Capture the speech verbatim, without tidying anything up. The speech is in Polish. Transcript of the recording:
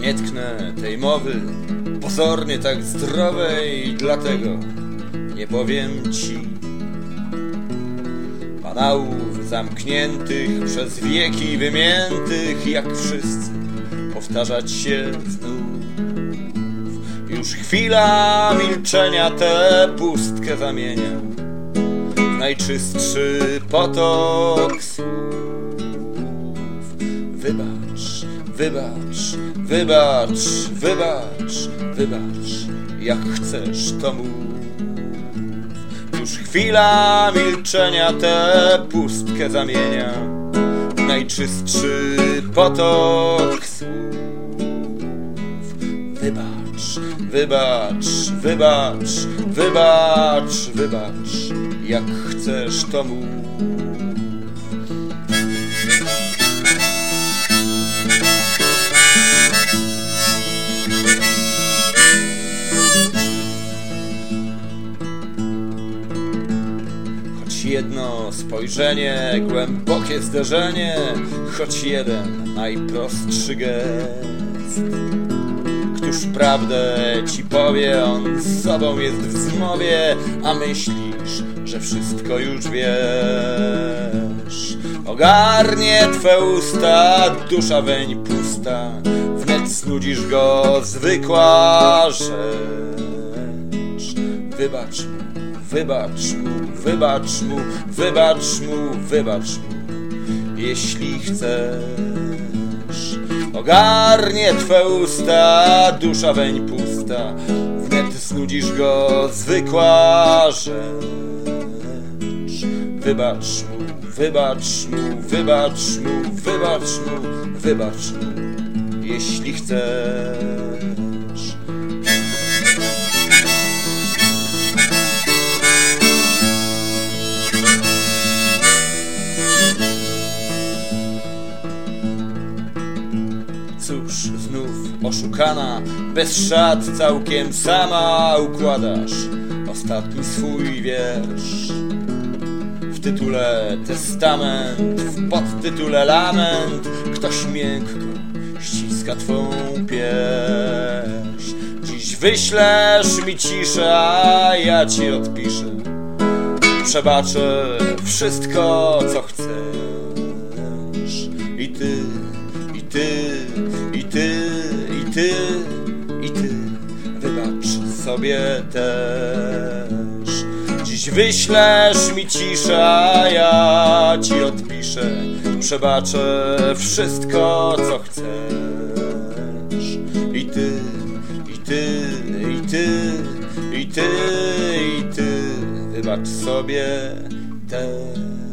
Nie tknę tej mowy, pozornie tak zdrowej, dlatego nie powiem ci banałów zamkniętych, przez wieki wymiętych, jak wszyscy powtarzać się znów. Już chwila milczenia tę pustkę zamienia w najczystszy potok słów. Wybacz, wybacz, wybacz, wybacz, wybacz, jak chcesz to mów. Już chwila milczenia tę pustkę zamienia w najczystszy potok słów. Wybacz, wybacz, wybacz, wybacz, wybacz, jak chcesz to mów. Choć jedno spojrzenie, głębokie zderzenie, choć jeden najprostszy gest. Któż prawdę ci powie, on z sobą jest w zmowie, a myślisz, że wszystko już wiesz. Ogarnie twe usta, dusza weń pusta, wnet znudzisz go zwykła rzecz. Wybacz mu, wybacz mu, wybacz mu, wybacz mu, wybacz mu, jeśli chcesz. Ogarnie twe usta, dusza weń pusta, wnet znudzisz go zwykła rzecz. Wybacz mu, wybacz mu, wybacz mu, wybacz mu, wybacz mu, jeśli chcesz. Cóż, znów oszukana, bez szat, całkiem sama układasz ostatni swój wiersz. W tytule testament, w podtytule lament, ktoś miękko ściska twą pierś. Dziś wyślesz mi ciszę, a ja ci odpiszę. Przebaczę wszystko, co chcesz. I ty, i ty, i ty, i ty, i ty, wybacz sobie też. Dziś wyślesz mi ciszę, a ja ci odpiszę. Przebaczę wszystko, co chcesz. I ty, i ty, i ty, i ty, i ty, wybacz sobie też.